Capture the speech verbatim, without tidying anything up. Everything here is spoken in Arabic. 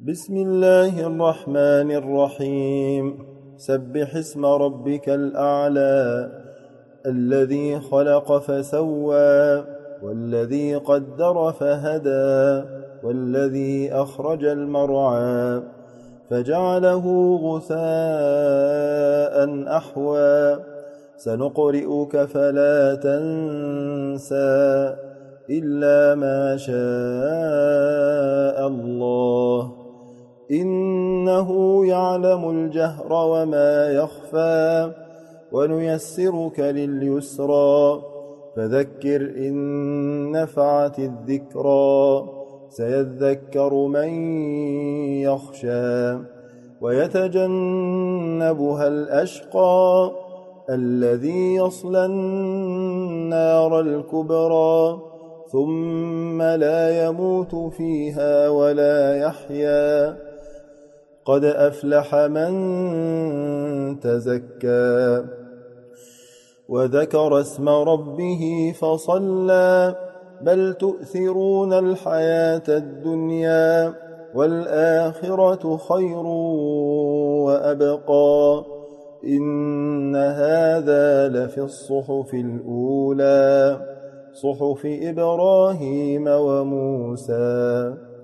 بسم الله الرحمن الرحيم سبح اسم ربك الأعلى الذي خلق فسوى والذي قدر فهدى والذي أخرج المرعى فجعله غثاء أحوى سنقرئك فلا تنسى إلا ما شاء الله إنه يعلم الجهر وما يخفى ونيسرك لليسرى فذكر إن نفعت الذكرى سيذكر من يخشى ويتجنبها الأشقى الذي يصلى النار الكبرى ثم لا يموت فيها ولا يحيا قد أفلح من تزكى وذكر اسم ربه فصلى بل تؤثرون الحياة الدنيا والآخرة خير وأبقى إن هذا لفي الصحف الأولى صحف إبراهيم وموسى.